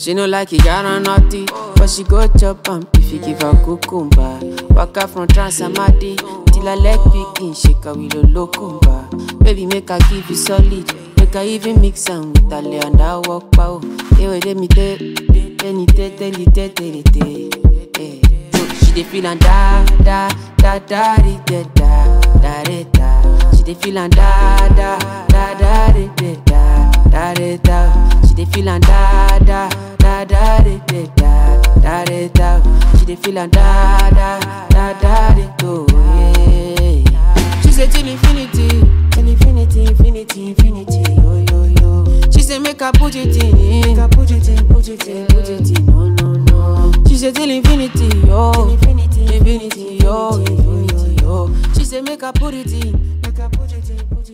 She no like it, got her naughty, but she go chop if you give her cucumber. Waka from Transamadi till I leg picking, shake her with a locumba. Baby, make her give you solid, make her even mix am with a lay and I walk pow. Hey, wait, let me tell you. She dey feel and da da da da da da da da da. She dey feel and da da da da da da da da da. She dey feel and da da da da da da da da da. She dey feel and da da da da da go. She say till infinity, till infinity, infinity, infinity. Yo yo yo. She say make her put it in, make her put it in, put it in, put it in. No no no. She say till infinity, yo, infinity, infinity, yo, infinity, yo. She say make her put it in, make her put it in, put it in.